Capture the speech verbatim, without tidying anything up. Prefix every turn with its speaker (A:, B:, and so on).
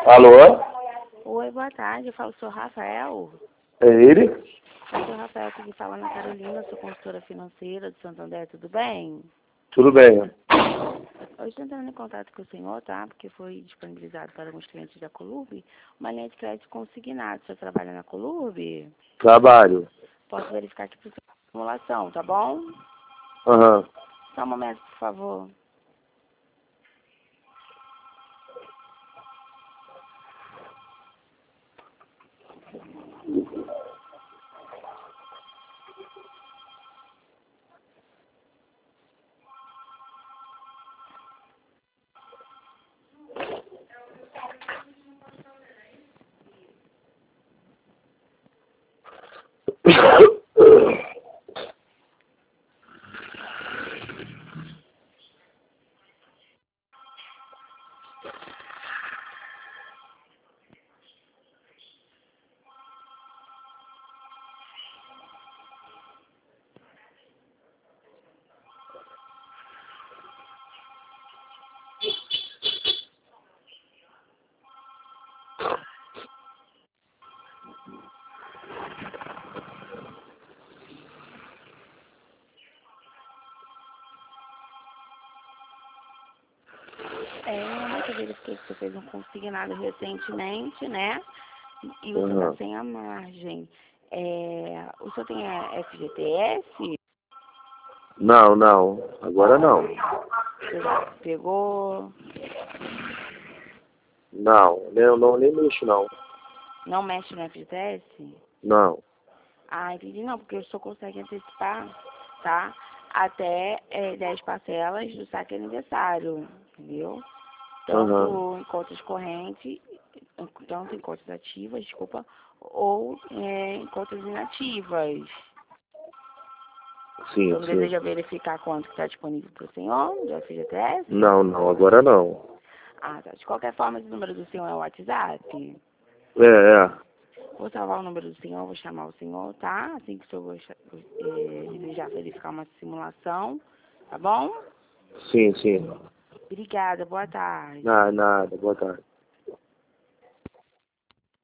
A: Alô?
B: Oi, boa tarde. Eu falo com o senhor Rafael.
A: É ele?
B: Eu sou o Rafael que fala na Carolina, sou consultora financeira de Santo André, tudo bem?
A: Tudo bem.
B: Hoje estou entrando em contato com o senhor, tá? Porque foi disponibilizado para alguns clientes da Colurb uma linha de crédito consignado. O senhor trabalha na Colurb?
A: Trabalho.
B: Posso verificar aqui por simulação, tá bom?
A: Aham.
B: Só um momento, por favor. É, no momento eu verifiquei que você fez um consignado recentemente, né? E você está
A: Uhum.
B: sem a margem. É, o senhor tem a F G T S?
A: Não, não. Agora não.
B: Você já pegou?
A: Não, eu não nem mexo não.
B: Não mexe no F G T S?
A: Não.
B: Ah, entendi. Não, porque o senhor consegue antecipar, tá? Até é, dez parcelas do saque aniversário, entendeu?
A: Aham.
B: Tanto em contas correntes, tanto em contas ativas, desculpa, ou é, em contas inativas.
A: Sim,
B: Então,
A: sim.
B: deseja verificar quanto está disponível para o senhor, do F G T S?
A: Não, não, agora não.
B: Ah, tá. De qualquer forma, o número do senhor é o WhatsApp.
A: É, é.
B: Vou salvar o número do senhor, vou chamar o senhor, tá? Assim que o senhor gostar, eh, desejar verificar uma simulação, tá bom?
A: Sim, sim.
B: Obrigada, boa tarde.
A: Nada, nada. Boa tarde.